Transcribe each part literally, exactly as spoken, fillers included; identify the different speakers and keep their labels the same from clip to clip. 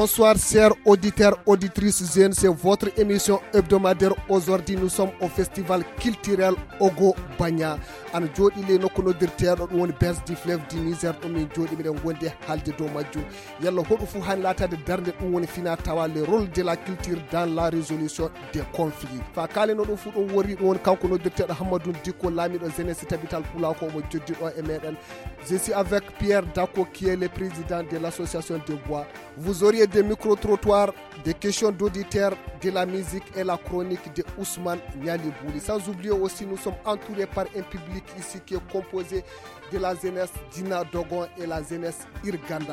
Speaker 1: Bonsoir chers auditeurs, auditrices jeunes, c'est votre émission hebdomadaire. Aujourd'hui nous sommes au festival culturel Ogo Bagna. An jodi le nokko noddirteɗo ɗum woni Base du Fleuve du Niger ɗum min jodi miɗen gondi haalde dow majjum. Yalla hoɗo fu han latade darde ɗum woni fina tawa le rôle de la culture dans la résolution des conflits. Fa kaleno ɗum fu ɗum wori ɗum woni kanko noddirteɗo Hammadou Dikko lamiɗo jeunesse tabital pula ko mo joddiɗo e meɗen. Je suis avec Pierre Dako qui est le président de l'association des bois. Vous auriez des micro-trottoirs, des questions d'auditeurs, de la musique et la chronique de Ousmane Nialibouli. Sans oublier aussi, nous sommes entourés par un public ici qui est composé de la jeunesse Dina Dogon et la jeunesse Irganda.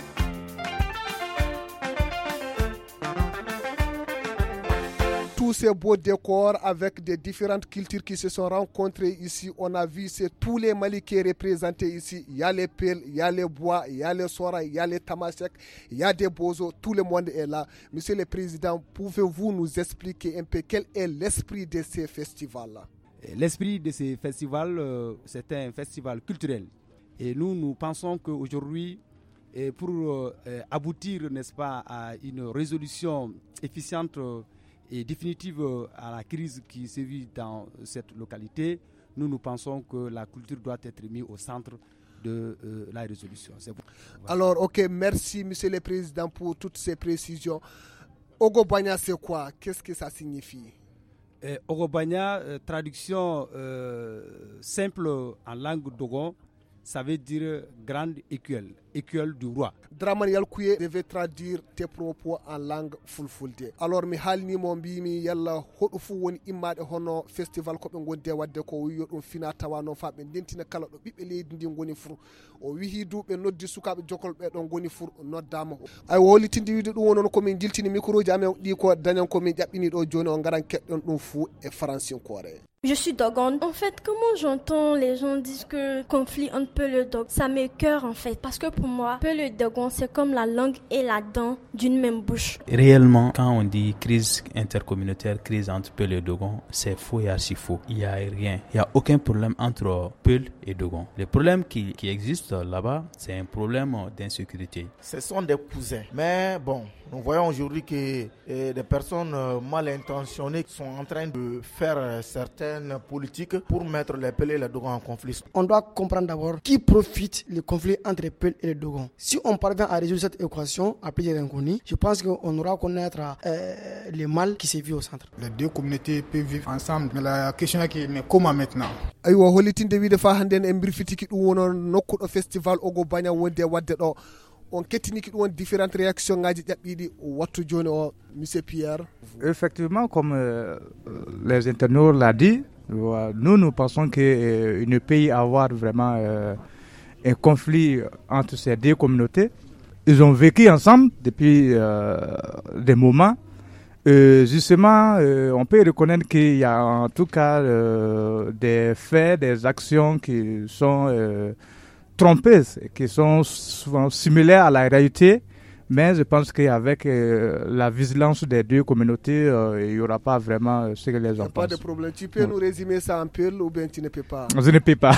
Speaker 1: Tous ces beaux décors avec des différentes cultures qui se sont rencontrées ici. On a vu c'est tous les Mali qui est représenté ici. Il y a les pelles, il y a les bois, il y a les soras, il y a les tamasek, il y a des bozos. Tout le monde est là. Monsieur le Président, pouvez-vous nous expliquer un peu quel est l'esprit de ces festivals-là?
Speaker 2: L'esprit de ces festivals, euh, c'est un festival culturel. Et nous, nous pensons qu'aujourd'hui, et pour euh, aboutir, n'est-ce pas, à une résolution efficiente euh, et définitive à la crise qui se vit dans cette localité, nous nous pensons que la culture doit être mise au centre de euh, la résolution. C'est bon. Voilà.
Speaker 1: Alors, ok, merci Monsieur le Président pour toutes ces précisions. Ogo Bagna, c'est quoi? Qu'est-ce que ça signifie?
Speaker 2: eh, Ogo Bagna, euh, traduction euh, simple en langue dogon, ça veut dire grande écuelle, écuelle du roi.
Speaker 1: Dramane Yalkouye devait traduire tes propos en langue fulfulde. Alors mi halni mo mbimi yalla hoɗo fu woni immade hono festival ko ɓe gonde wadde ko wiyo ɗum fina tawa non fa ɓe dentina kala ɗo ɓiɓɓe leydi ndi goni fur o wihi duɓe noddi sukaɓe jokol ɓe ɗon goni fur noddama ay wolitinde wiide ɗum wonon komin jiltini micro ji amen ɗi ko dañan komin ƴaɓɓini ɗo joni on garan keɗɗon ɗum fu e francinkore.
Speaker 3: Je suis Dogon. En fait, comment j'entends les gens disent que conflit entre Peul et Dogon, ça m'écoeure en fait. Parce que pour moi, Peul et Dogon, c'est comme la langue et la dent d'une même bouche.
Speaker 4: Réellement, quand on dit crise intercommunautaire, crise entre Peul et Dogon, c'est faux et archi faux. Il n'y a rien. Il n'y a aucun problème entre Peul et Dogon. Le problème qui, qui existe là-bas, c'est un problème d'insécurité.
Speaker 5: Ce sont des cousins. Mais bon, nous voyons aujourd'hui que eh, des personnes euh, mal intentionnées sont en train de faire euh, certaines politiques pour mettre les Peul et les Dogon en conflit.
Speaker 6: On doit comprendre d'abord qui profite le conflit entre les Peul et les Dogon. Si on parvient à résoudre cette équation à plusieurs inconnus, je pense qu'on aura à connaître euh, le mal qui se vit au centre.
Speaker 7: Les deux communautés peuvent vivre ensemble, mais la question est que, mais comment maintenant?
Speaker 1: Aywa holitinde wiide fa handen en bir fitiki ɗum wono nokkuɗo festival Ogo Bagna wonde wadde ɗo on kettiniki ɗum won différentes réactions ngaji ƴaɓɓiɗi wattu joni o monsieur Pierre.
Speaker 8: Effectivement, comme euh, les internautes l'ont dit, nous nous pensons qu'il euh, ne peut y avoir vraiment euh, un conflit entre ces deux communautés. Ils ont vécu ensemble depuis euh, des moments. Euh, justement, euh, on peut reconnaître qu'il y a en tout cas euh, des faits, des actions qui sont euh, trompeuses, qui sont souvent similaires à la réalité. Mais je pense qu'avec euh, la vigilance des deux communautés, euh, il n'y aura pas vraiment euh, ce que les gens pensent.
Speaker 1: Pas de problème. Tu peux oui. nous résumer ça en Peul ou bien tu ne peux pas?
Speaker 8: Je ne peux pas.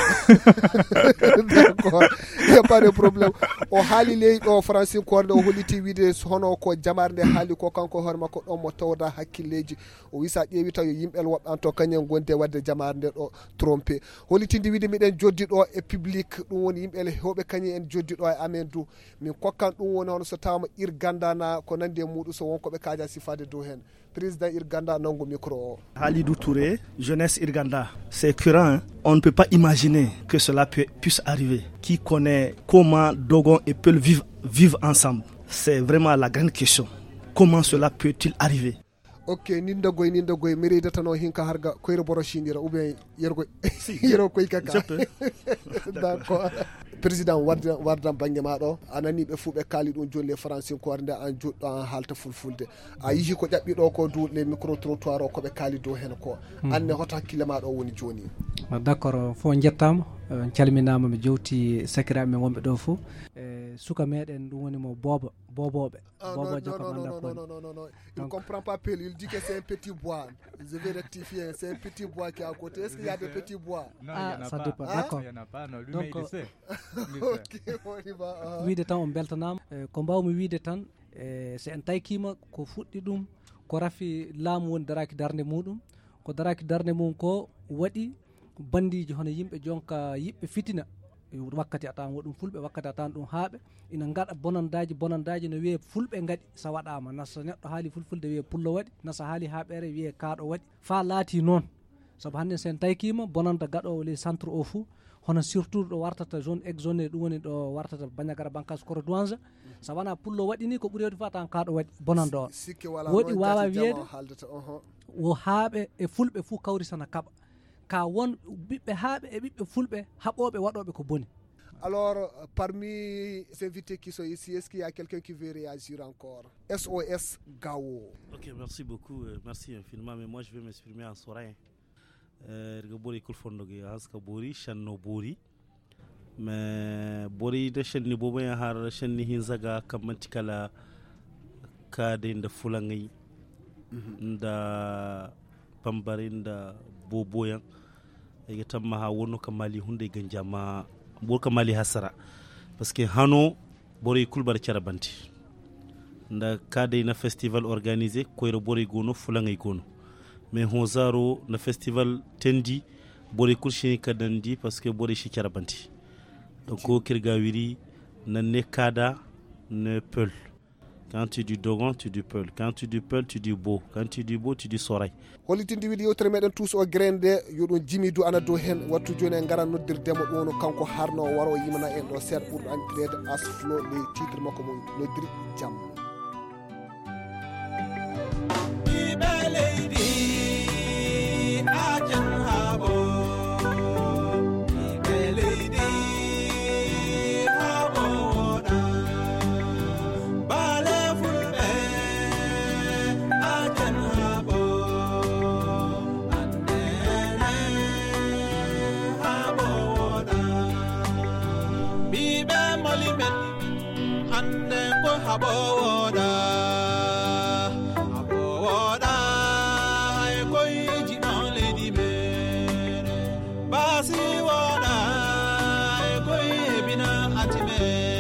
Speaker 1: D'accord. Il n'y a pas de problème. O hali ley o français ko do holiti wiide hono ko jamarde hali ko kanko horma ko do mo tawda hakkilleji o wisa ƴeewi taw yimbel wobbe an to kanyen gonde wadde jamarde do tromper holitinde wiide miden joddi do e public dum woni yimbel hewbe kanyen en joddi do e amen du min kokkan dum woni hono so tawma Irganda na ko nande mudu so wonko be kaaja sifade do hen président Irganda nango micro.
Speaker 9: Halidou Touré, jeunesse Irganda. C'est courant, hein? On ne peut pas imaginer que cela peut, puisse arriver. Qui connaît comment Dogon et Peul vivent, vivent ensemble? C'est vraiment la grande question. Comment cela peut-il arriver?
Speaker 1: Ok, ninda goy ninda goy mi reedatano hinka harga koyre boro shindira ou bien yergo yero koy kaka. D'accord. Président wardan wardan bange maɗo anani ɓe fuu ɓe kaali ɗum joni le français ko warde an joɗɗo an haalta fulfulde a yihi ko ƴaɓɓi ɗo ko du les micro trottoir o koɓe kaali dow hen ko anne hoto hakkille maɗo woni joni.
Speaker 10: D'accord, fo jettama calminama mi jewti sakiraɓe men wonɓe ɗo fof e suka meɗen ɗum woni mo booba boboɓe boboje ko
Speaker 1: non non non non non il comprend pas Peul, il dit que c'est un petit bois. Je vais rectifier, c'est un petit bois qui est à côté. Est-ce qu'il y a des petits bois?
Speaker 8: Non,
Speaker 10: ah,
Speaker 8: il y en a
Speaker 10: ça
Speaker 8: pas.
Speaker 10: dépend.
Speaker 8: Ah,
Speaker 10: d'accord.
Speaker 8: Il y en a pas. Non, lui
Speaker 10: donc
Speaker 8: il sait.
Speaker 10: wiide tan on beltanama ko mbawmi wiide tan e so en taykima ko fuɗɗi ɗum ko rafi laamu woni daraki darde muɗum ko daraki darde mum ko waɗi bandiji hono yimɓe jonka yiɓɓe fitina wakkati a tawan woɗum fulɓe wakkati a tawan ɗum haaɓe ina gaɗa bonandaji bonandaji no wiye fulɓe gaɗi sa waɗama nasa neɗɗo haali fulfulde wiye pullo waɗi nasa haali haaɓere wiye kaaɗo waɗi fa laati noon saabu hannde sen taykima bonanda gaɗowo les centre o fou hono surtout ɗo wartata zone exonéré ɗum woni ɗo wartata Bandiagara Bankas Koro Douanja sa wona pullo waɗi ni ko ɓuuri hewde fa tan kaaɗo waɗi bonanda o woɗi wawa wiyede wo haaɓe e fulɓe fou kawri sana kaɓa ka won ɓiɓɓe haaɓe e ɓiɓɓe fulɓe haɓoɓe waɗoɓe ko boni.
Speaker 1: Alors, parmi ces invités qui sont ici, est-ce qu'il y a quelqu'un qui veut réagir encore? S O S Gao.
Speaker 11: Ok, merci beaucoup, euh, merci infiniment, mais moi je vais m'exprimer en sorain. Erga bori kul fondoge aska bori shanno bori mais bori da shanni bobo ya har shanni hinzaga kamanti kala ka de nda fulangai nda pambarin da boboyan ega tamma ha wonno kamali hunde ganjama bor kamali hasara parce que hano bori kulbar charabanti nda ka de na festival organisé koyro bori gono fulangai gono mais hozaro na festival tendi bori kulshini kadandi parce que bori shi charabanti donc ko kirgawiri na ne kada ne peul. Quand tu dis Dogon, tu dis Peul. Quand tu dis Peul, tu dis Beau. Quand tu dis Beau, tu dis Soray.
Speaker 1: Holitindi wiidi yewtere meɗen tous o grende yoɗon jimi du ana dow hen wattu joni en garan noddirdemo ɗum wono kanko harno waro yimana en ɗo seeɗa ɓurɗo andirede Asflo le titre makko mo noddiri jam.
Speaker 12: Aboda, aboda, ekoi jinan lady mere. Basi wada, ekoi ebina atime.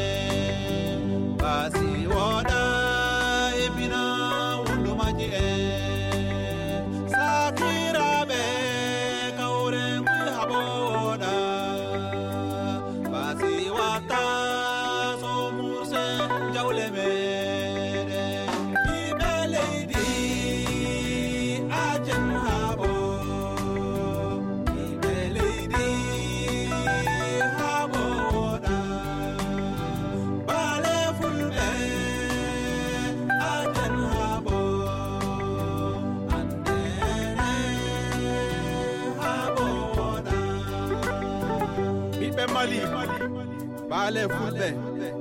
Speaker 12: Basi wada, ebina wundo maji e. Sakira be kaure kui aboda. Basi wada, so murse jawle me. Bale fulbe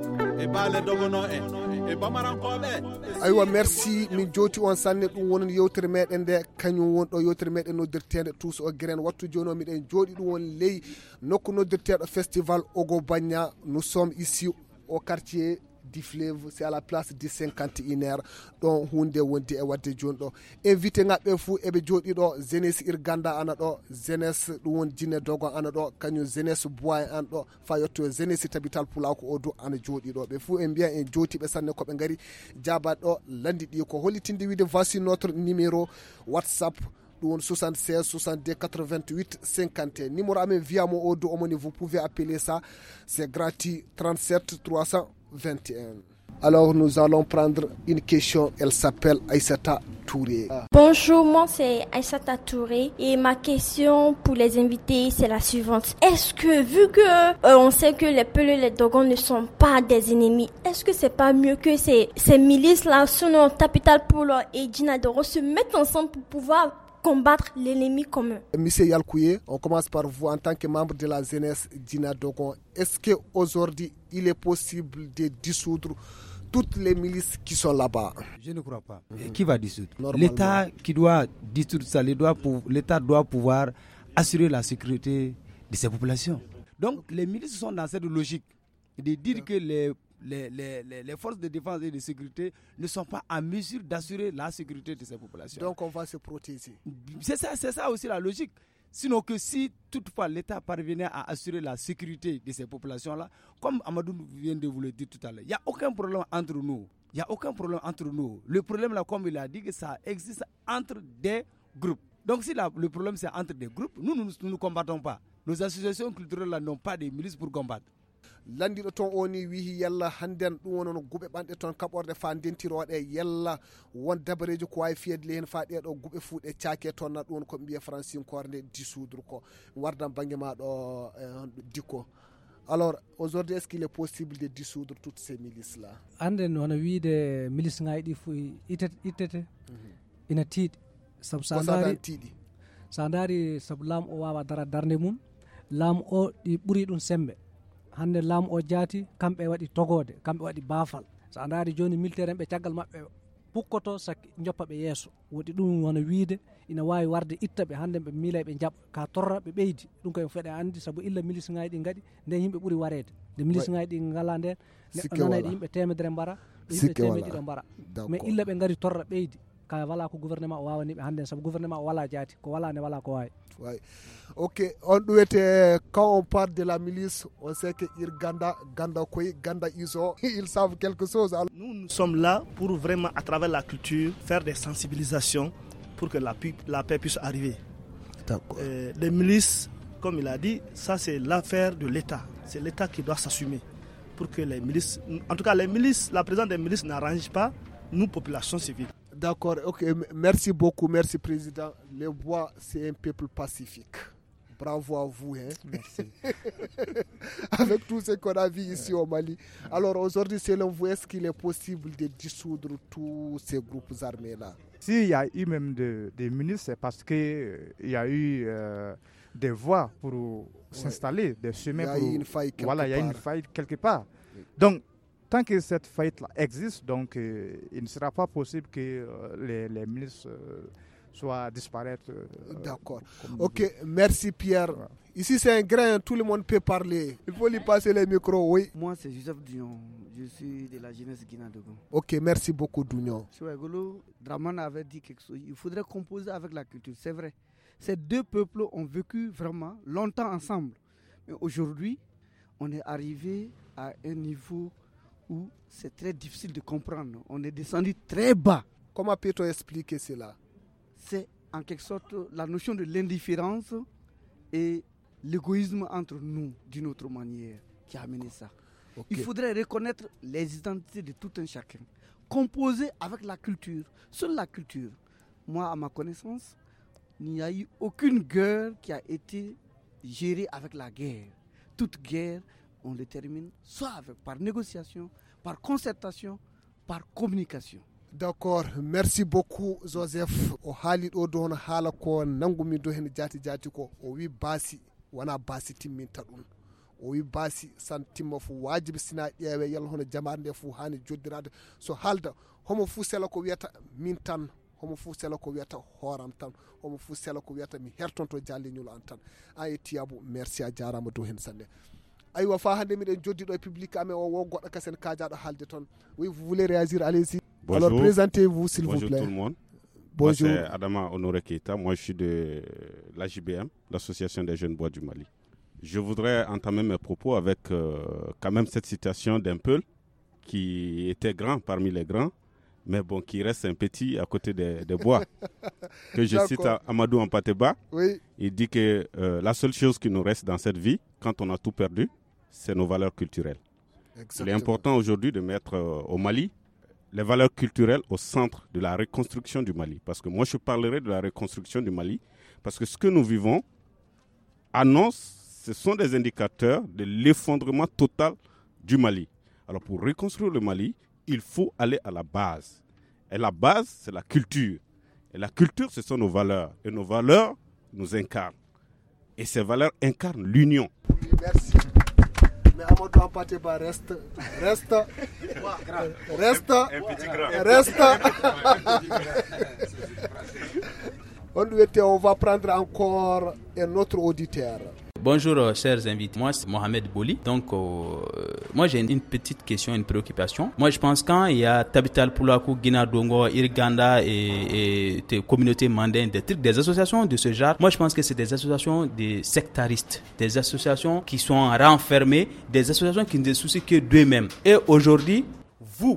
Speaker 12: e bale dogono e e bamarankoɓe.
Speaker 1: Aywa, merci min joti on sanne ɗum woni yewtere meɗen nde kañum won ɗo yewtere meɗen noddirtede tous o grain wattu joni o miɗen jooɗi ɗum woni ley nokku noddirteɗo festival Ogo Bagna. Nous sommes ici au quartier du fleuve, c'est à la place du cinquante et une heures ɗon hunde wondi e wadde joni ɗo invité ngaɓɓe fou eɓe jooɗi ɗo jeunesse Irganda ana ɗo jeunesse ɗum woni Djinné Dogon ana ɗo kañum jeunesse Boy an ɗo fa yetto jeunesse tabital Pulako o do ana jooɗi ɗo ɓe fou en mbiya en jootiɓe sanne koɓe gari jabaɗe ɗo landi ɗi ko hollitinde wiide voici notre numéro WhatsApp ɗum woni soixante-seize soixante-deux quatre-vingt-huit cinquante. Numéro amen wiyamo o do omoni vous pouvez appeler ça, c'est gratuit, trente-sept trois cent vingt et un. Alors nous allons prendre une question, elle s'appelle Aïssata Touré.
Speaker 3: Bonjour, moi c'est Aïssata Touré et ma question pour les invités c'est la suivante. Est-ce que vu que euh, on sait que les Peuls et les Dogons ne sont pas des ennemis, est-ce que c'est pas mieux que ces, ces milices là, Sono, Tapital Polo et Djinné Dogon se mettent ensemble pour pouvoir combattre l'ennemi commun?
Speaker 1: Monsieur Yalkouye, on commence par vous en tant que membre de la jeunesse Djinné Dogon. Est-ce qu'aujourd'hui, il est possible de dissoudre toutes les milices qui sont là-bas?
Speaker 2: Je ne crois pas. Et qui va dissoudre? L'État qui doit dissoudre ça, l'État doit pouvoir assurer la sécurité de ses populations. Donc les milices sont dans cette logique de dire que les Les, les, les forces de défense et de sécurité ne sont pas en mesure d'assurer la sécurité de ces populations.
Speaker 1: Donc on va se protéger.
Speaker 2: C'est ça, c'est ça aussi la logique. Sinon que si toutefois l'État parvenait à assurer la sécurité de ces populations-là, comme Amadou vient de vous le dire tout à l'heure, il n'y a aucun problème entre nous. Il n'y a aucun problème entre nous. Le problème là, comme il a dit, que ça existe entre des groupes. Donc si la, le problème c'est entre des groupes, nous ne nous, nous, nous combattons pas. Nos associations culturelles là n'ont pas de milices pour combattre.
Speaker 1: Landiɗo ton oni wihi yalla hannden ɗum wonono guɓe ɓanɗe toon kaɓorde fa ndentiroɗe yalla won dabareji ko wawi fiyedle hen fa ɗeɗo guɓe fuu ɗe caake toon na ɗum woni ko mbiye francinkore nde dissoudre ko wardan banggue ma ɗo eh, dikko. Alors aujourd'hui est-ce qu'il est possible de dissoudre toutes ces milices là?
Speaker 10: Anden hono wiide milice ngaji ɗi fo ittete ittete ina tiiɗi sabu sa daari
Speaker 1: tiiɗi
Speaker 10: sa daari sabu laamu o wawa dara darde mum laamu o ɗi ɓuuri ɗum sembe. Hande laamu o jaati kamɓe waɗi togode kamɓe waɗi baafal so a ndaari joni militaire en ɓe caggal maɓɓe pukkoto sakki joppa ɓe yeeso woɗi ɗum wono wiide ina wawi warde itta ɓe hande ɓe miila ɓe jaɓa ka torra ɓe ɓeydi ɗum koye feɗe andi saabu illa milice ngaji ɗi gaɗi nden yimɓe ɓuuri warede nde milice ngaji ɗi ngala nden neɗɗo nanayɗe yimɓe temedere mbara yimɓe temedde ɗiɗo mbara mais illa ɓe ngari torra ɓeydi ka wala ko gouvernement o wawaniɓe hande saabu gouvernement o wala jaati ko wala nde wala ko wawi.
Speaker 1: Ouais. Ok, on doit être, quand on parle de la milice, on sait que Irganda, Ganda Koy, Ganda Iso, ils savent quelque chose. Alors...
Speaker 9: Nous, nous sommes là pour vraiment, à travers la culture, faire des sensibilisations pour que la, la paix puisse arriver.
Speaker 1: D'accord.
Speaker 9: Euh, les milices, comme il a dit, ça c'est l'affaire de l'État. C'est l'État qui doit s'assumer pour que les milices, en tout cas les milices, la présence des milices n'arrange pas nous, population civile.
Speaker 1: D'accord, ok, merci beaucoup, merci Président. Les Bois, c'est un peuple pacifique. Bravo à vous. Hein.
Speaker 2: Merci.
Speaker 1: Avec tout ce qu'on a vu ici au Mali. Alors aujourd'hui, selon vous, est-ce qu'il est possible de dissoudre tous ces groupes armés-là?
Speaker 8: S'il y a eu même de, des ministres, c'est parce qu'il euh, y a eu euh, des voies pour ouais. s'installer, des chemins pour...
Speaker 1: Il y a eu une faille quelque
Speaker 8: voilà,
Speaker 1: part.
Speaker 8: il y a une faille quelque part. Oui. Donc, tant que cette faillite-là existe, donc, euh, il ne sera pas possible que euh, les, les milices euh, soient disparaître. Euh,
Speaker 1: D'accord. Ok, merci Pierre. Ouais. Ici c'est un grain, tout le monde peut parler. Il faut lui passer les micros, oui.
Speaker 13: Moi c'est Joseph Dounion, je suis de la jeunesse Guinée-Dogon.
Speaker 1: Ok, merci beaucoup Dounion.
Speaker 13: Chouagolo, Draman avait dit quelque chose, il faudrait composer avec la culture, c'est vrai. Ces deux peuples ont vécu vraiment longtemps ensemble. Mais aujourd'hui, on est arrivé à un niveau où c'est très difficile de comprendre. On est descendu très bas.
Speaker 1: Comment peut-on expliquer cela?
Speaker 13: C'est en quelque sorte la notion de l'indifférence et l'égoïsme entre nous, d'une autre manière, qui a amené ça. Okay. Il faudrait reconnaître les identités de tout un chacun, composer avec la culture. Seule la culture. Moi, à ma connaissance, il n'y a eu aucune guerre qui a été gérée avec la guerre. Toute guerre, on le termine soit avec, par négociation, par concertation, par communication.
Speaker 1: D'accord, merci beaucoup Joseph. O haali ɗo do hono haala ko nangumi do hen jati jati ko o wi baasi wana baasi timminta ɗum. O wi baasi san timma fu wajibi sina ƴeewe yalla hono jamar nde fu hani joddirade so halda homo fu sela ko wiyata min tan, homo fu sela ko wiyata hooram tan, homo fu sela ko wiyata mi hertonto jalliñol an tan. An e Tiyabou, merci a jarama do hen sanne. Aywa fa hande miɗen joddiɗo e public amen o wo goɗɗo kasen kajaɗo haalde toon. Oui, vous voulez réagir, allez-y.
Speaker 14: Bonjour.
Speaker 1: Alors présentez-vous s'il
Speaker 14: Bonjour
Speaker 1: vous plaît.
Speaker 14: Bonjour tout le monde.
Speaker 1: Bonjour.
Speaker 14: Moi c'est Adama Honoré Keita, moi je suis de l'A J B M, l'Association des jeunes bois du Mali. Je voudrais entamer mes propos avec euh, quand même cette citation d'un Peul qui était grand parmi les grands, mais bon, qui reste un petit à côté des, des bois. Que je cite à Amadou Ampateba.
Speaker 1: Oui.
Speaker 14: Il dit que euh, la seule chose qui nous reste dans cette vie, quand on a tout perdu, c'est nos valeurs culturelles. Exactement. Il est important aujourd'hui de mettre euh, au Mali les valeurs culturelles au centre de la reconstruction du Mali. Parce que moi, je parlerai de la reconstruction du Mali, parce que ce que nous vivons annonce, ce sont des indicateurs de l'effondrement total du Mali. Alors, pour reconstruire le Mali, il faut aller à la base. Et la base, c'est la culture. Et la culture, ce sont nos valeurs. Et nos valeurs nous incarnent. Et ces valeurs incarnent l'union.
Speaker 1: Merci. Mais Amadou Ampateba reste, reste, reste, reste. On, on va prendre encore un autre auditeur.
Speaker 4: Bonjour euh, chers invités, moi c'est Mohamed Bouli. Donc euh, moi j'ai une petite question, une préoccupation. Moi je pense quand il y a Tabital Poulakou, Guina Dongo, Irganda et, et des communautés mandaines, des trucs, des associations de ce genre, moi je pense que c'est des associations de sectaristes, des associations qui sont renfermées, des associations qui ne se soucient que d'eux-mêmes. Et aujourd'hui, vous,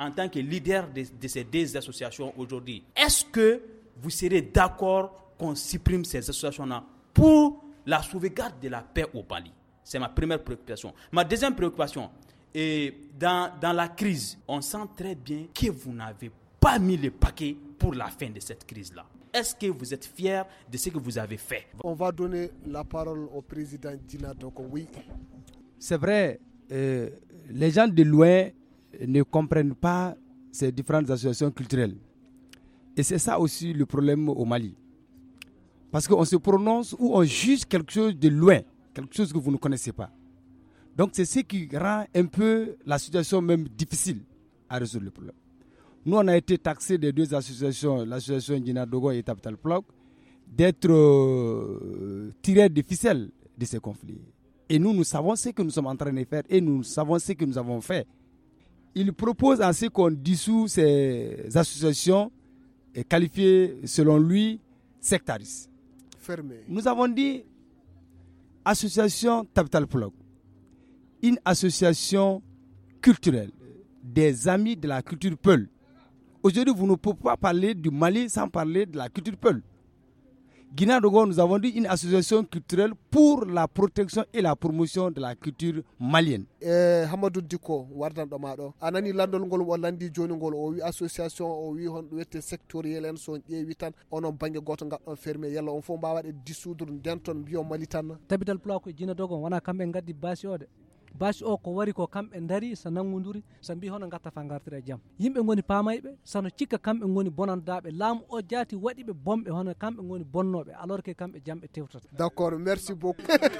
Speaker 4: en tant que leader de, de ces deux associations aujourd'hui, est-ce que vous serez d'accord qu'on supprime ces associations-là pour la sauvegarde de la paix au Mali? C'est ma première préoccupation. Ma deuxième préoccupation, est dans, dans la crise, on sent très bien que vous n'avez pas mis le paquet pour la fin de cette crise-là. Est-ce que vous êtes fiers de ce que vous avez fait?
Speaker 1: On va donner la parole au président Dina Dogon. Oui.
Speaker 2: C'est vrai, euh, les gens de loin ne comprennent pas ces différentes associations culturelles. Et c'est ça aussi le problème au Mali. Parce qu'on se prononce ou on juge quelque chose de loin, quelque chose que vous ne connaissez pas. Donc c'est ce qui rend un peu la situation même difficile à résoudre le problème. Nous, on a été taxés des deux associations, l'association Dina Dogon et Capital Plug, d'être euh, tirés des ficelles de ces conflits. Et nous, nous savons ce que nous sommes en train de faire et nous savons ce que nous avons fait. Il propose ainsi qu'on dissout ces associations qualifiées, selon lui, sectaristes.
Speaker 1: Fermé.
Speaker 2: Nous avons dit association Capital Plug, une association culturelle des amis de la culture Peul. Aujourd'hui, vous ne pouvez pas parler du Mali sans parler de la culture Peul. Guinée Dogon, nous avons dit une association culturelle pour la protection et la promotion de la culture malienne.
Speaker 1: Eh, Hamadou Diko, wardan do maɗo. Anani landol ngol o landi joni ngol o wi association o wi hon wette sectoriel en so ƴeewi tan onon banggue goto gaɗɗon fermé yalla on fof mbawaɗe dissoudre nden ton mbiyo Mali tan.
Speaker 10: Capital Plug ko Guinée Dogon wona kamɓe gaddi basi o de. Basi o ko wari ko kamɓe dari so nangoduri so mbi hono gatta fa gartira jaam yimɓe goni pamayɓe sono cikka kamɓe goni bonandaɓe laamu o jaati waɗiɓe bomɓe hono kamɓe goni bonnoɓe alors que kamɓe jamɓe tewtata.
Speaker 1: D'accord, merci beaucoup.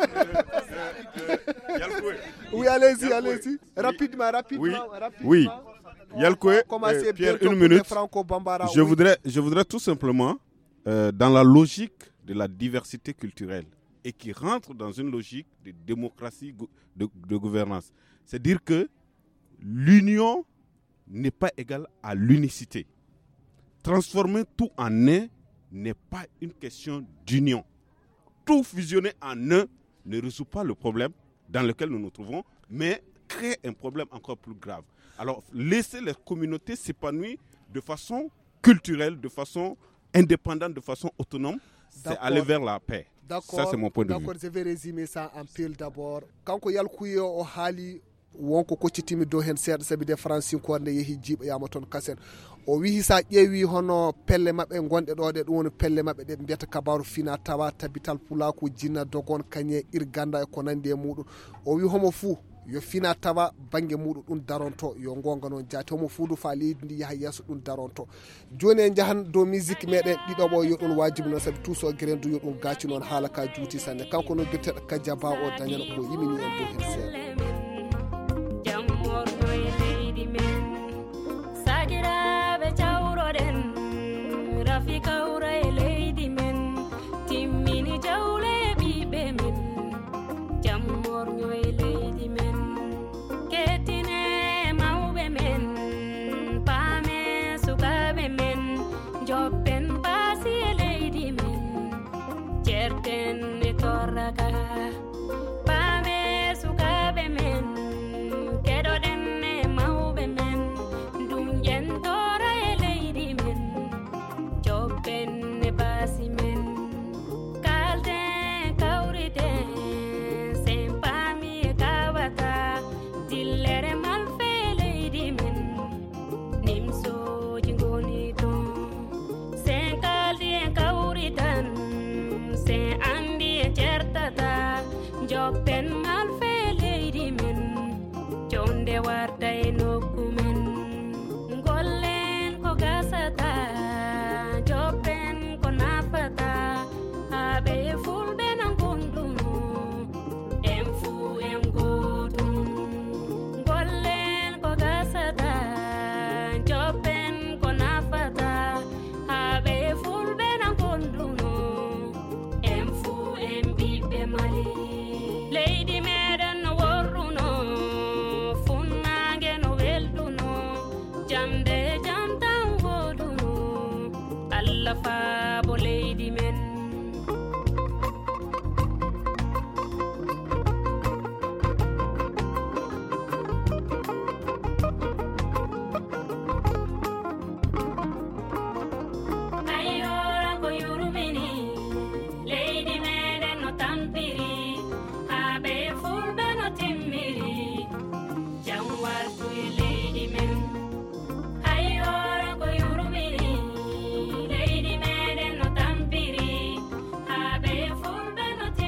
Speaker 1: Oui, allez-y, allez-y. Rapidement, rapidement.
Speaker 14: Oui,
Speaker 1: rapidement.
Speaker 14: oui. Yalkoué, euh, Pierre, une minute. Je
Speaker 1: oui.
Speaker 14: voudrais, je voudrais tout simplement, euh, dans la logique de la diversité culturelle, et qui rentre dans une logique de démocratie, de, de gouvernance. C'est dire que l'union n'est pas égale à l'unicité. Transformer tout en un n'est pas une question d'union. Tout fusionner en un ne résout pas le problème dans lequel nous nous trouvons, mais crée un problème encore plus grave. Alors, laisser les communautés s'épanouir de façon culturelle, de façon indépendante, de façon autonome, c'est aller vers la paix. Ça, c'est mon point de vue.
Speaker 1: D'accord, je vais résumer ça en pile d'abord. Quand on y a le couillon au hali, wonko ko citimi do hen seeɗa sabi de francine ko nde yehi jiiɓa yama toon kasen o wi sa ƴeewi hono pelle mabɓe gonɗe ɗo ɗe ɗum woni pelle mabɓe ɗe mbiyata kabaru fina tawa tabital pulaku Dina Dogon kañe irganda e ko nandi e muɗum o wi homo fuu yo fina tawa banggue muɗum ɗum daronto yo gonga noon jaati homo fuudu fa leydi ndi yaaha yesso ɗum daronto joni en jahan dow musique meɗen ɗiɗoɓo yo ɗum wajibi noon saabi tout so guerendu yo ɗum gacci noon haala ka juuti sanne kanko no guirteɗo Kadiaba o dañana ko yimini en dow hen seeɗa.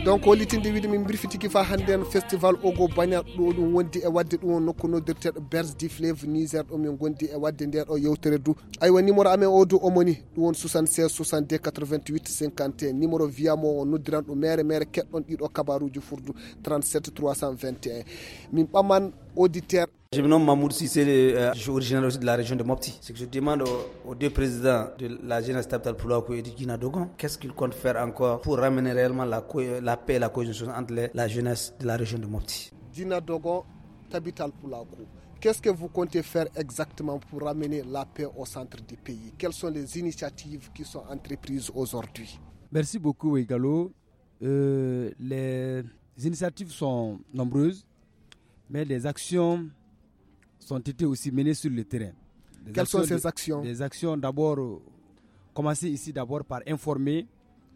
Speaker 1: donc holitinde wiide min birfitiki fa hande en festival ogo bagna ɗo ɗum wondi e wadde ɗum nokku noddirteɗo Berge du Fleuve Niger ɗo min gondi e wadde nder ɗo yewtere du aywa numéro amen o du omoni ɗum won soixante-seize soixante-deux quatre-vingt-huit cinquante et un numéro wiyamo o noddiran ɗo mere mere keɗɗon ɗiɗo kabaruji furdu trente-sept trois cent vingt et un min ɓaman auditeur.
Speaker 15: Je me nomme Mahmoud Sissé, euh, je suis originaire aussi de la région de Mopti. C'est que je demande aux, aux deux présidents de la jeunesse Tapital Poulako et du Guina Dogon, qu'est-ce qu'ils comptent faire encore pour ramener réellement la, la paix et la cohésion entre les, la jeunesse de la région de Mopti.
Speaker 1: Guina Dogon, Tapital Poulako, qu'est-ce que vous comptez faire exactement pour ramener la paix au centre du pays? Quelles sont les initiatives qui sont entreprises aujourd'hui?
Speaker 2: Merci beaucoup, Egalo. Euh, les initiatives sont nombreuses, mais les actions sont été aussi menées sur le terrain. Des
Speaker 1: Quelles
Speaker 2: actions
Speaker 1: sont ces
Speaker 2: de,
Speaker 1: actions?
Speaker 2: Des actions d'abord, euh, commencer ici d'abord par informer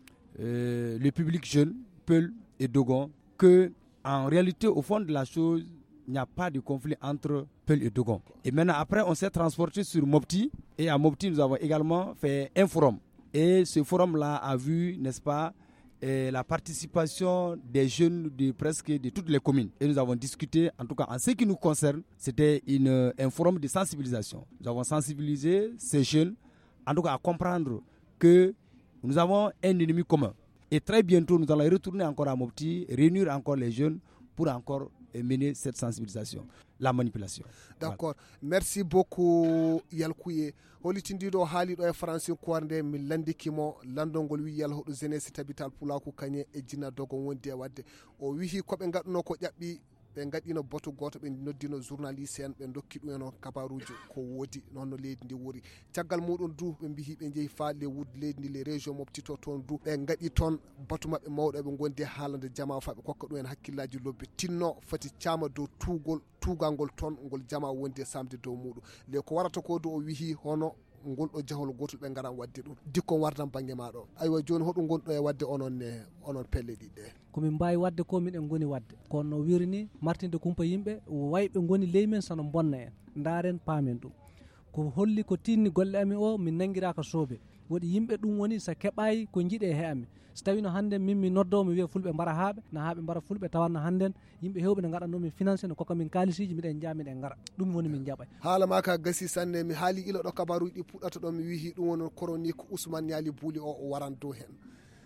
Speaker 2: euh, le public jeune, Peul et Dogon, que en réalité, au fond de la chose, il n'y a pas de conflit entre Peul et Dogon. Et maintenant, après, on s'est transporté sur Mopti, et à Mopti, nous avons également fait un forum. Et ce forum-là a vu, n'est-ce pas, et la participation des jeunes de presque de toutes les communes. Et nous avons discuté, en tout cas en ce qui nous concerne, c'était une, un forum de sensibilisation. Nous avons sensibilisé ces jeunes, en tout cas à comprendre que nous avons un ennemi commun. Et très bientôt, nous allons retourner encore à Mopti, réunir encore les jeunes pour encore mener cette sensibilisation, la manipulation.
Speaker 1: D'accord. Voilà. Merci beaucoup, Yalkouye. Holitindido haaliɗo e français koorde mi landikimo landol wi yal hoɗo jeunesse Tapital Poulako kañe e Djina Dogon wondi e wadde o wihi koɓe gaɗuno ko ƴaɓɓi ɓe gaɗino botu goto ɓe noddino journaliste en ɓe dokki ɗum en kabaruji ko woodi noon no leydi ndi wori caggal muɗum du ɓe mbihi ɓe jeehi fa lewud leydi ndi les région Mopti to toon du ɓe gaɗi toon batu mabɓe mawɗo ɓe gondi haalande jama fa ɓe kokka ɗum en hakkillaji lobbe tinno fati cama dow tugol tugal ngol toon ngol jama wondi e samde dow muɗum le ko warata ko du o wihi hono ngol ɗo jahol gotol ɓe garan wadde ɗum dikkon wardan banggue maɗo aywa joni hoɗum gonɗo e wadde onon e onon pelle ɗiɗɗe
Speaker 10: komin mbawi wadde ko miɗen goni wadde kono no wirini martinde kumpa yimɓe wayɓe goni ley men sono bonna en daren paamen ɗum ko holli ko tinni golle amin o min nanguiraka soobe woɗi yimɓe ɗum woni so keɓayi ko jiiɗe he amin so tawi no hande min mi noddo mi wiya fulɓe mbara haaɓe no haaɓe mbara fulɓe tawanno handen yimɓe hewɓe ne gaɗanno min financé ne kokka min kalisiji miɗen jaa miɗen gara ɗum woni min jaɓay
Speaker 1: haala ma ka gasi sanne mi haali ilo ɗo kabaruji ɗi puɗɗata ɗo mi wihi ɗum woni chronique Ousmane Yali Bouli o o waran dow hen.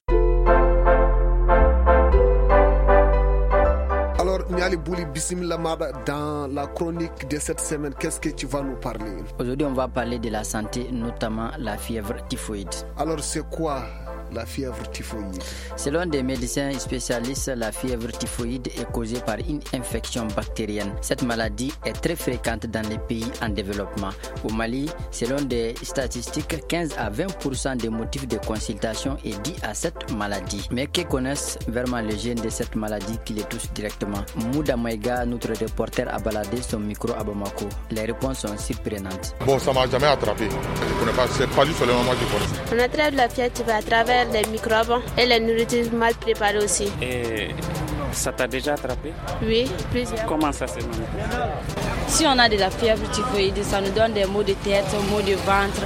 Speaker 1: Alors, Niali Bouli, bismillah Mada, dans la chronique de cette semaine, qu'est-ce que tu vas nous parler?
Speaker 16: Aujourd'hui, on va parler de la santé, notamment la fièvre typhoïde.
Speaker 1: Alors, c'est quoi la fièvre typhoïde?
Speaker 16: Selon des médecins spécialistes, la fièvre typhoïde est causée par une infection bactérienne. Cette maladie est très fréquente dans les pays en développement. Au Mali, selon des statistiques, quinze à vingt pour cent des motifs de consultation est dû à cette maladie. Mais que connaissent vraiment les jeunes de cette maladie qui les touche directement? Mouda Maïga, notre reporter, a baladé son micro à Bamako. Les réponses sont surprenantes.
Speaker 17: Bon, ça m'a jamais attrapé. Je connais pas, c'est pas du tout le moment que je connais.
Speaker 18: On attrape la fièvre à travers les microbes et les nourritures mal préparées aussi.
Speaker 19: Et ça t'a déjà attrapé?
Speaker 18: Oui, plusieurs.
Speaker 19: Comment ça se manifeste?
Speaker 20: Si on a de la fièvre typhoïde, ça nous donne des maux de tête, maux de ventre,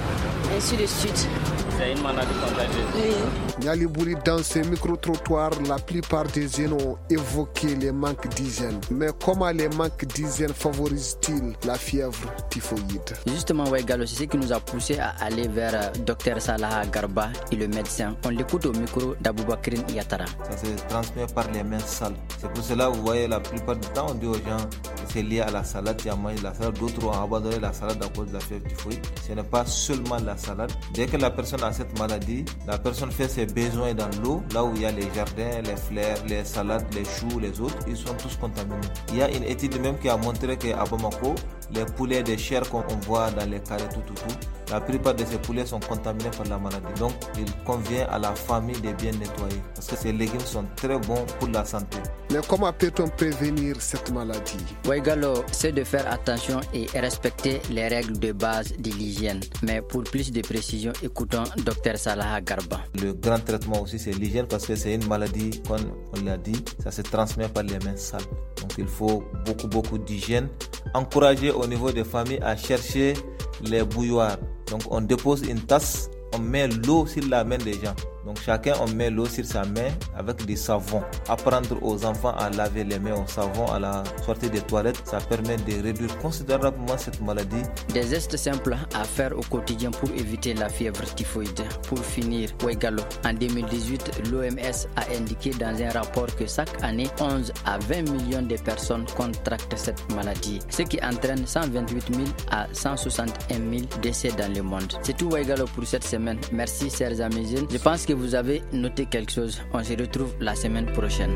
Speaker 20: ainsi de suite.
Speaker 19: C'est une maladie contagieuse.
Speaker 20: Oui.
Speaker 1: Niali Bouli, dans ces micro-trottoirs, la plupart des jeunes ont évoqué les manques d'hygiène. Mais comment les manques d'hygiène favorisent-ils la fièvre typhoïde?
Speaker 16: Justement, Waigalo, c'est ce qui nous a poussé à aller vers Dr Salah Garba et le médecin. On l'écoute au micro d'Aboubakrin Yatara.
Speaker 21: Ça se transmet par les mains sales. C'est pour cela que vous voyez la plupart du temps, on dit aux gens que c'est lié à la salade, il y a mangé la salade. D'autres ont abandonné la salade à cause de la fièvre typhoïde. Ce n'est pas seulement la salade. Dès que la personne a cette maladie, la personne fait ses besoins dans l'eau, là où il y a les jardins, les fleurs, les salades, les choux, les autres, ils sont tous contaminés. Il y a une étude même qui a montré qu'à Bamako, les poulets de chair qu'on voit dans les carrés, tout, tout, tout, la plupart de ces poulets sont contaminés par la maladie. Donc, il convient à la famille de bien nettoyer parce que ces légumes sont très bons pour la santé.
Speaker 1: Mais comment peut-on prévenir cette maladie?
Speaker 16: Waigalo, c'est de faire attention et respecter les règles de base de l'hygiène. Mais pour plus de précision, écoutons Dr Salah Garba.
Speaker 21: Le grand traitement aussi, c'est l'hygiène parce que c'est une maladie, comme on l'a dit, ça se transmet par les mains sales. Donc, il faut beaucoup, beaucoup d'hygiène. Encourager au niveau des familles à chercher les bouilloires. Donc on dépose une tasse, on met l'eau sur la main des gens. Donc chacun on met l'eau sur sa main avec des savons. Apprendre aux enfants à laver les mains au savon à la sortie des toilettes, ça permet de réduire considérablement cette maladie.
Speaker 16: Des gestes simples à faire au quotidien pour éviter la fièvre typhoïde. Pour finir, Ouegalo, en deux mille dix-huit, l'O M S a indiqué dans un rapport que chaque année, onze à vingt millions de personnes contractent cette maladie, ce qui entraîne cent vingt-huit mille à cent soixante et un mille décès dans le monde. C'est tout Ouegalo pour cette semaine. Merci chers amis jeunes. Je pense que vous avez noté quelque chose. On se retrouve la semaine prochaine.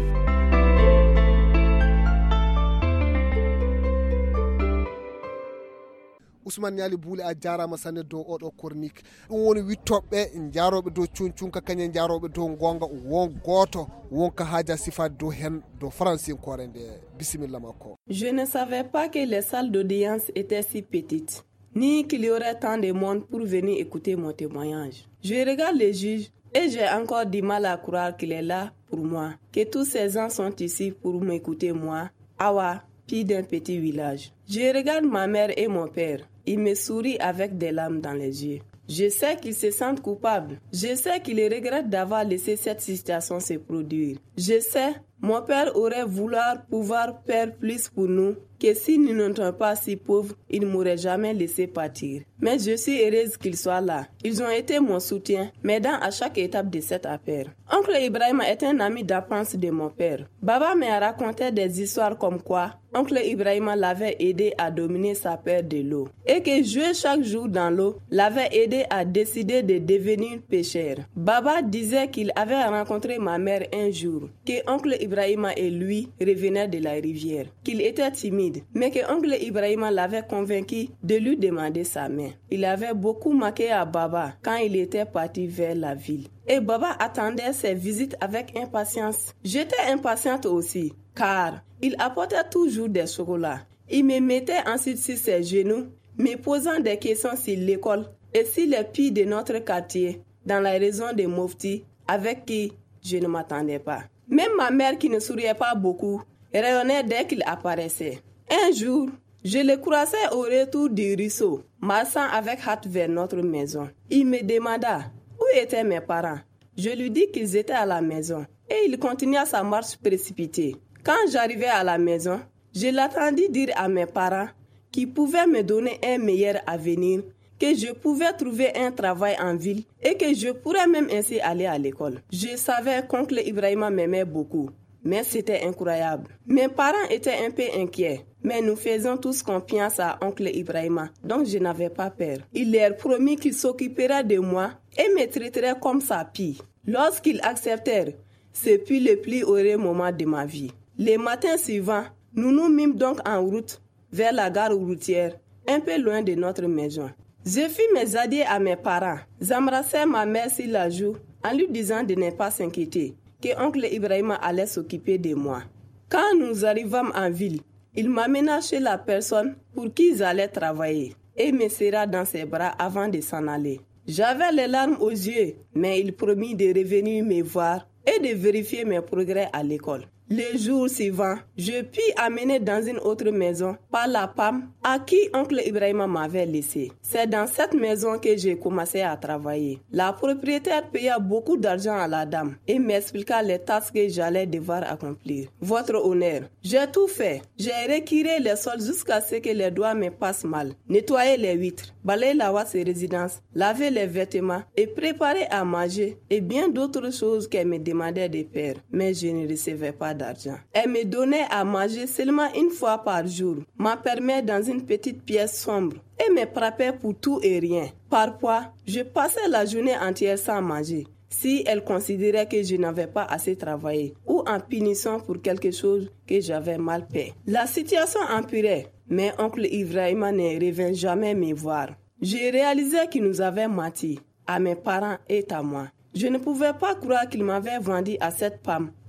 Speaker 1: Ousmane Yali Bouli a jarama sanne dow oɗo chronique ɗum woni wittoɓe jaroɓe dow cuncunka kañen jaroɓe dow gonga won goto wonka haja sifade dow hen dow francinkore nde bisimilla makko.
Speaker 5: Je ne savais pas que les salles d'audience étaient si petites, ni qu'il y aurait tant de monde pour venir écouter mon témoignage. Je regarde les juges et j'ai encore du mal à croire qu'il est là pour moi, que tous ces gens sont ici pour m'écouter moi, Awa, fille d'un petit village. Je regarde ma mère et mon père. Ils me sourient avec des larmes dans les yeux. Je sais qu'ils se sentent coupables. Je sais qu'ils regrettent d'avoir laissé cette situation se produire. Je sais, mon père aurait voulu pouvoir faire plus pour nous, que si nous n'étions pas si pauvres, il ne m'aurait jamais laissé partir. Mais je suis heureuse qu'ils soient là. Ils ont été mon soutien, m'aidant à chaque étape de cette affaire. Oncle Ibrahim est un ami d'enfance de mon père. Baba me racontait des histoires comme quoi Oncle Ibrahim l'avait aidé à dominer sa peur de l'eau et que jouer chaque jour dans l'eau l'avait aidé à décider de devenir pêcheur. Baba disait qu'il avait rencontré ma mère un jour, que Oncle Ibrahim et lui revenaient de la rivière, qu'il était timide, mais que Oncle Ibrahim l'avait convaincu de lui demander sa main. Il avait beaucoup manqué à Baba quand il était parti vers la ville. Et Baba attendait ses visites avec impatience. J'étais impatiente aussi, car il apportait toujours des chocolats. Il me mettait ensuite sur ses genoux, me posant des questions sur l'école et sur les filles de notre quartier, dans la région de Mofti, avec qui je ne m'attendais pas. Même ma mère, qui ne souriait pas beaucoup, rayonnait dès qu'il apparaissait. Un jour, je le croisais au retour du ruisseau, marchant avec hâte vers notre maison. Il me demanda où étaient mes parents. Je lui dis qu'ils étaient à la maison et il continua sa marche précipitée. Quand j'arrivais à la maison, je l'attendis dire à mes parents qu'ils pouvaient me donner un meilleur avenir, que je pouvais trouver un travail en ville et que je pourrais même ainsi aller à l'école. Je savais qu'oncle Ibrahim m'aimait beaucoup, mais c'était incroyable. Mes parents étaient un peu inquiets, mais nous faisions tous confiance à oncle Ibrahim, donc je n'avais pas peur. Il leur promit qu'il s'occuperait de moi et me traiterait comme sa fille. Lorsqu'ils acceptèrent, ce fut le plus heureux moment de ma vie. Les matins suivants, nous nous mîmes donc en route vers la gare routière, un peu loin de notre maison. Je fis mes adieux à mes parents. J'embrassai ma mère sur la joue en lui disant de ne pas s'inquiéter, que oncle Ibrahim allait s'occuper de moi. Quand nous arrivâmes en ville, il m'amena chez la personne pour qui ils allaient travailler et me serra dans ses bras avant de s'en aller. J'avais les larmes aux yeux, mais il promit de revenir me voir et de vérifier mes progrès à l'école. Le jour suivant, je pus amener dans une autre maison par la femme à qui oncle Ibrahim m'avait laissé. C'est dans cette maison que j'ai commencé à travailler. La propriétaire paya beaucoup d'argent à la dame et m'expliqua les tâches que j'allais devoir accomplir. Votre honneur, j'ai tout fait. J'ai retiré les sols jusqu'à ce que les doigts me passent mal, nettoyer les huîtres, balayer la wasse résidence, laver les vêtements et préparer à manger et bien d'autres choses qu'elle me demandait de faire. Mais je ne recevais pas d'argent. Elle me donnait à manger seulement une fois par jour, m'enfermait dans une petite pièce sombre et me frappait pour tout et rien. Parfois, je passais la journée entière sans manger, si elle considérait que je n'avais pas assez travaillé ou en punissant pour quelque chose que j'avais mal fait. La situation empirait, mais oncle Ibrahim ne revint jamais me voir. J'ai réalisé qu'il nous avait menti, à mes parents et à moi. Je ne pouvais pas croire qu'il m'avait vendu à cette femme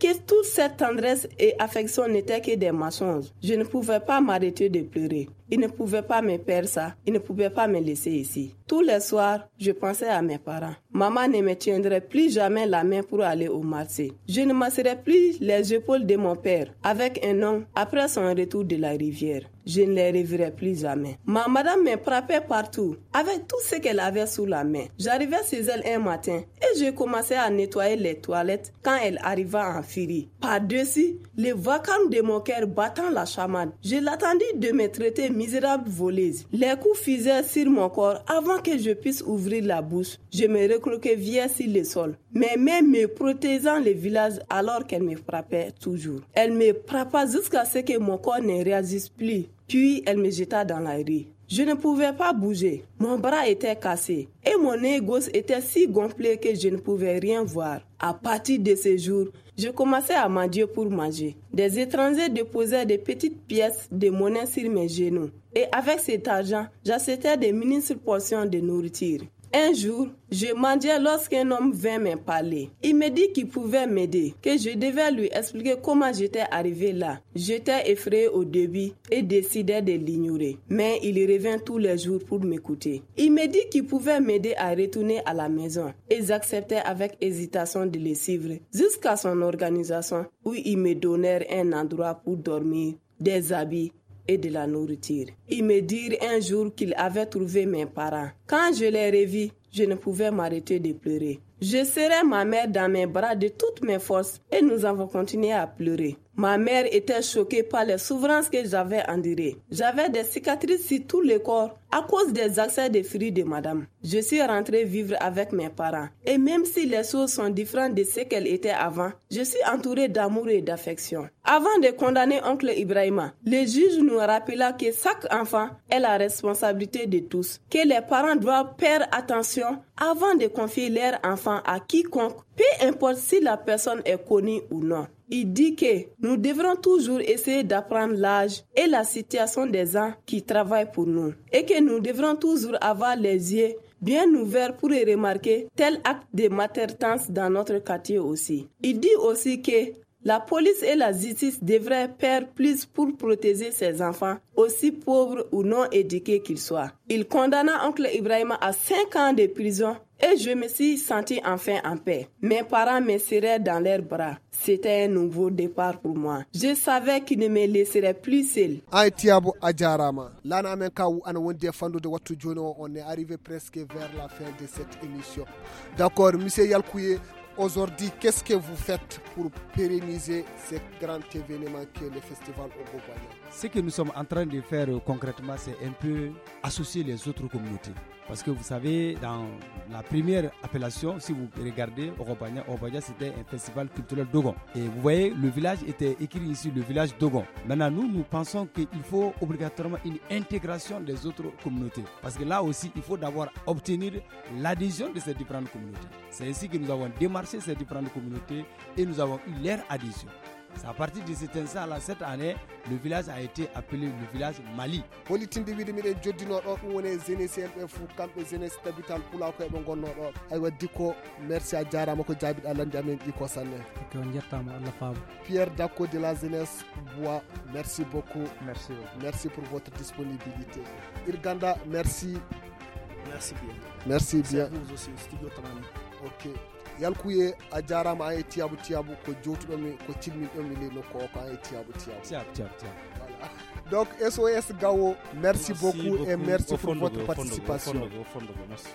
Speaker 5: que toute cette tendresse et affection n'étaient que des mensonges. Je ne pouvais pas m'arrêter de pleurer. Il ne pouvait pas me faire ça. Il ne pouvait pas me laisser ici. Tous les soirs, je pensais à mes parents. Maman ne me tiendrait plus jamais la main pour aller au marché. Je ne masserais plus les épaules de mon père avec un homme après son retour de la rivière. Je ne les reverrai plus jamais. Ma madame me frappait partout avec tout ce qu'elle avait sous la main. J'arrivais chez elle un matin et je commençais à nettoyer les toilettes quand elle arriva en furie. Par-dessus, le vacarme de mon cœur battant la chamade, je l'attendis de me traiter misérable voleuse. Les coups faisaient sur mon corps avant que je puisse ouvrir la bouche. Je me recroquevillais sur le sol, mais même me protégeant le visage alors qu'elle me frappait toujours. Elle me frappa jusqu'à ce que mon corps ne réagisse plus. Puis elle me jeta dans la rue. Je ne pouvais pas bouger. Mon bras était cassé et mon œil gauche était si gonflé que je ne pouvais rien voir. À partir de ce jour, je commençais à mendier pour manger. Des étrangers déposaient des petites pièces de monnaie sur mes genoux. Et avec cet argent, j'achetais des minuscules portions de nourriture. Un jour, je mendiais lorsqu'un homme vint me parler. Il me dit qu'il pouvait m'aider, que je devais lui expliquer comment j'étais arrivé là. J'étais effrayé au début et décidai de l'ignorer. Mais il revint tous les jours pour m'écouter. Il me dit qu'il pouvait m'aider à retourner à la maison. Et j'acceptais avec hésitation de le suivre jusqu'à son organisation où ils me donnèrent un endroit pour dormir, des habits et de la nourriture. Ils me dirent un jour qu'ils avaient trouvé mes parents. Quand je les revis, je ne pouvais m'arrêter de pleurer. Je serrais ma mère dans mes bras de toutes mes forces et nous avons continué à pleurer. Ma mère était choquée par les souffrances que j'avais endurées. J'avais des cicatrices sur tout le corps à cause des accès de furie de madame. Je suis rentrée vivre avec mes parents. Et même si les choses sont différentes de ce qu'elles étaient avant, je suis entourée d'amour et d'affection. Avant de condamner oncle Ibrahima, le juge nous rappela que chaque enfant est la responsabilité de tous, que les parents doivent faire attention avant de confier leur enfant à quiconque, peu importe si la personne est connue ou non. Il dit que nous devrons toujours essayer d'apprendre l'âge et la situation des gens qui travaillent pour nous et que nous devrons toujours avoir les yeux bien ouverts pour remarquer tel acte de maltraitance dans notre quartier aussi. Il dit aussi que la police et la justice devraient faire plus pour protéger ces enfants, aussi pauvres ou non éduqués qu'ils soient. Il condamna oncle Ibrahima à cinq ans de prison et je me suis senti enfin en paix. Mes parents me serraient dans leurs bras. C'était un nouveau départ pour moi. Je savais qu'ils ne me laisseraient plus seul.
Speaker 1: Aïtiabo Adjarama. Lana Menkaou ana wonde fando de watu jono, on est arrivé presque vers la fin de cette émission. D'accord, monsieur Yalkouye. Aujourd'hui, qu'est-ce que vous faites pour pérenniser ce grand événement qui est le festival Ogo Banya?
Speaker 2: Ce que nous sommes en train de faire euh, concrètement, c'est un peu associer les autres communautés. Parce que vous savez, dans la première appellation, si vous regardez Ogo Banya, Ogo Banya c'était un festival culturel Dogon. Et vous voyez, le village était écrit ici, le village Dogon. Maintenant, nous, nous pensons qu'il faut obligatoirement une intégration des autres communautés. Parce que là aussi, il faut d'abord obtenir l'adhésion de ces différentes communautés. C'est ainsi que nous avons démarché ces différentes communautés et nous avons eu leur adhésion. C'est à partir de cet instant-là, cette année, le village a été appelé le village Mali.
Speaker 1: Politindi widi miɗen joddino ɗo ɗum woni jeunesse en ɓe fof kamɓe jeunesse tabital pulaw koye ɓe gonno ɗo aywa dikko merci a jarama ko jaabiɗo allande amen ɗiko sanne
Speaker 10: ok on jettama Allah faama.
Speaker 1: Pierre Dako de la jeunesse Bois, merci beaucoup.
Speaker 8: Merci beaucoup.
Speaker 1: Merci pour votre disponibilité. Irganda, merci.
Speaker 9: Merci bien.
Speaker 1: Merci bien.
Speaker 9: Vous aussi, Studio Tamani.
Speaker 1: Ok. Yalkuye a jarama an e tiyabu tiyabu ko jowtuɗomi ko cilminɗomi ley nokku o ko an e tiyabu tiyabu
Speaker 2: tiyabu tiyabu tiyabu
Speaker 1: voilà. Donc S O S Gawo, merci, merci beaucoup, beaucoup et merci pour votre
Speaker 11: go,
Speaker 1: participation.
Speaker 11: go, go, go, merci.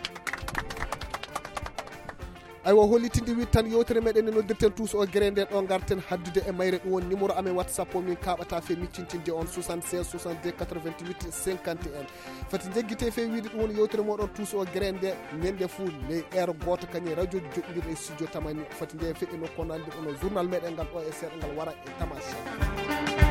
Speaker 1: aywa hollitinde wi tan yewtere meɗen ne noddirten tous o guere nden ɗo garten haddude e mayre ɗum woni numéro amen whatsapp o min kaɓata fe miccintinde on soixante-seize soixante-deux quatre-vingt-huit cinquante et un fati jeggite fe wiide ɗum woni yewtere moɗon tous o guere nde ñande fuu ley aire goto kañum radio ji joɗɗiɗi e studio tamani fati nde feƴƴi nokko nande ono journal meɗen ngal ɗo e seeɗa ngal wara e tamache.